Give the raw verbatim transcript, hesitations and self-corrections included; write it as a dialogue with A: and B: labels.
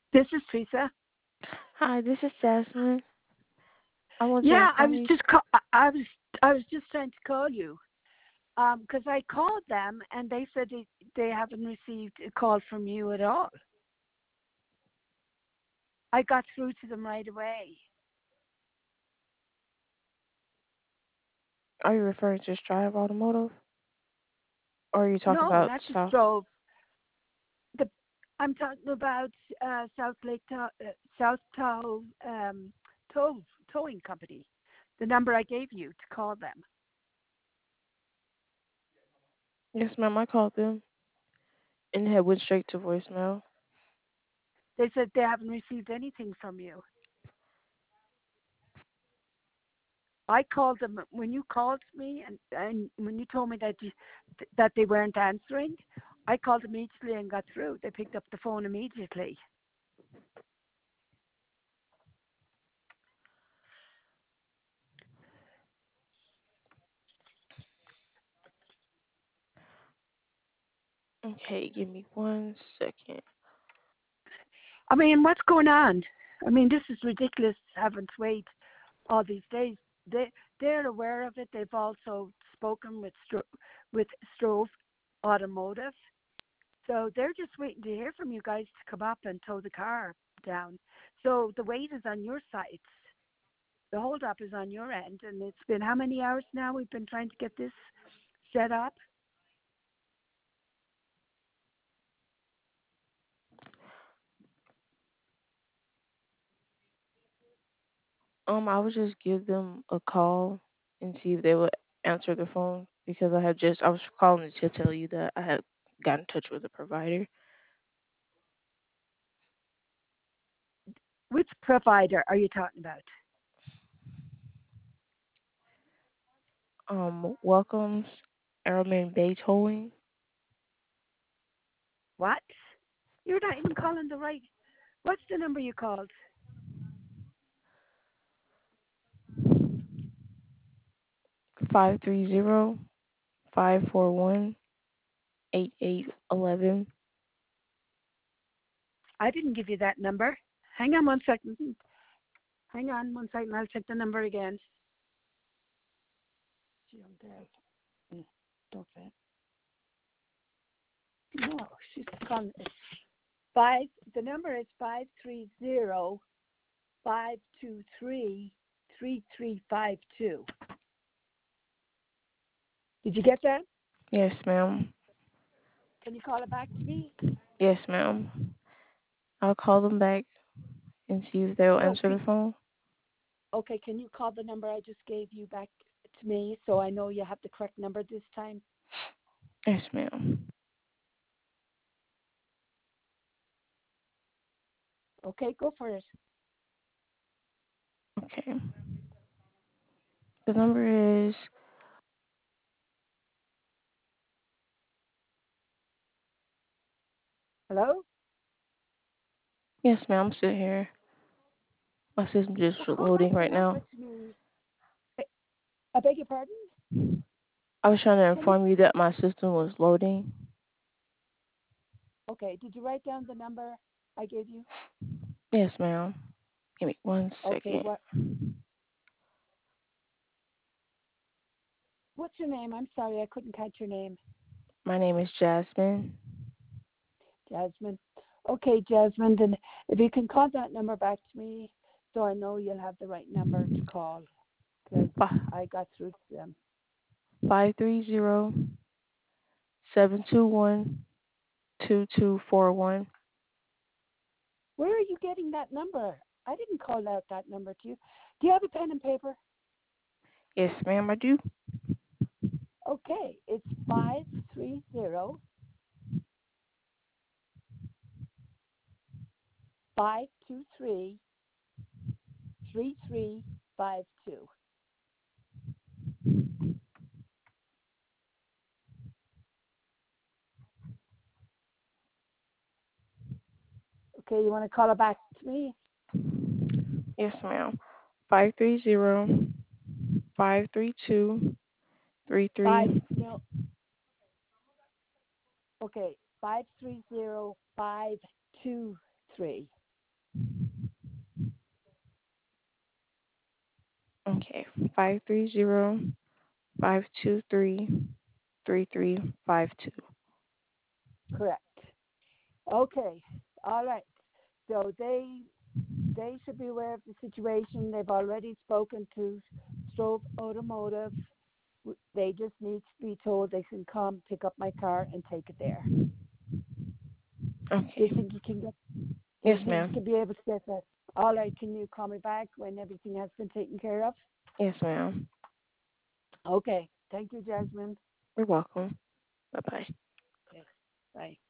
A: This is Teresa.
B: Hi, this is Jasmine. I want to
A: Yeah, I
B: inform
A: was
B: you.
A: just call- I I was I was just trying to call you um because I called them and they said they, they haven't received a call from you at all. I got through to them right away.
B: Are you referring to Strive Automotive? Or are you talking
A: No,
B: about
A: not the
B: South?
A: Strove. The I'm talking about uh, South Lake to- uh, South Tahoe um tow towing company. The number I gave you to call them.
B: Yes, ma'am. I called them and it had went straight to voicemail.
A: They said they haven't received anything from you. I called them when you called me, and, and when you told me that you, that they weren't answering. I called immediately and got through. They picked up the phone immediately.
B: Okay, give me one second.
A: I mean, what's going on? I mean, this is ridiculous. Having to wait all these days. They they're aware of it. They've also spoken with Stro- with Strove Automotive, so they're just waiting to hear from you guys to come up and tow the car down. So the wait is on your side. The holdup is on your end, and it's been how many hours now we've been trying to get this set up?
B: Um, I would just give them a call and see if they would answer the phone because I had just I was calling to tell you that I had got in touch with a provider.
A: Which provider are you talking about?
B: Um, welcomes Airman Bay Towing.
A: What? You're not even calling the right. What's the number you called?
B: Five three zero five four one eight eight eleven.
A: I didn't give you that number. Hang on one second. Hang on one second. I'll check the number again. Gee, I'm dead. Mm, Don't say it. No, she's calling. It's five. The number is five three zero five two three three three five two. Did you get that?
B: Yes, ma'am.
A: Can you call it back to me?
B: Yes, ma'am. I'll call them back and see if they'll
A: No,
B: answer
A: be,
B: the phone.
A: okay. Can you call the number I just gave you back to me so I know you have the correct number this time?
B: Yes, ma'am.
A: Okay, go for it.
B: Okay. The number is
A: Hello?
B: yes, ma'am. I'm still here. My system just
A: Well, call back
B: loading
A: the
B: right
A: number
B: now.
A: to me. I, I beg your pardon?
B: I was trying to
A: Can you?
B: inform you that my system was loading.
A: Okay, did you write down the number I gave you?
B: Yes, ma'am. Give me one
A: Okay,
B: second.
A: what? What's your name? I'm sorry, I couldn't catch your name.
B: My name is Jasmine.
A: Jasmine. Okay, Jasmine, then if you can call that number back to me so I know you'll have the right number to call because I got through to them.
B: Five three zero seven two one two two four one.
A: Where are you getting that number? I didn't call out that number to you. Do you have a pen and paper?
B: Yes, ma'am. I do.
A: Okay, it's five three zero five two three three three five two. Okay, you want to call it back to me?
B: Yes, ma'am. Five three zero five three two three
A: Five
B: three.
A: no. Okay, five three zero five two three.
B: Okay, five three zero five two three three three five two.
A: Correct. Okay. All right. So they they should be aware of the situation. They've already spoken to Stroke Automotive. They just need to be told they can come pick up my car and take it there. Do you
B: Okay.
A: think you can get? Do
B: Yes,
A: you think you
B: ma'am.
A: could be able to get that? All right. Can you call me back when everything has been taken care of?
B: Yes, ma'am.
A: Okay. Thank you, Jasmine.
B: You're welcome. Bye bye.
A: Yes. Bye.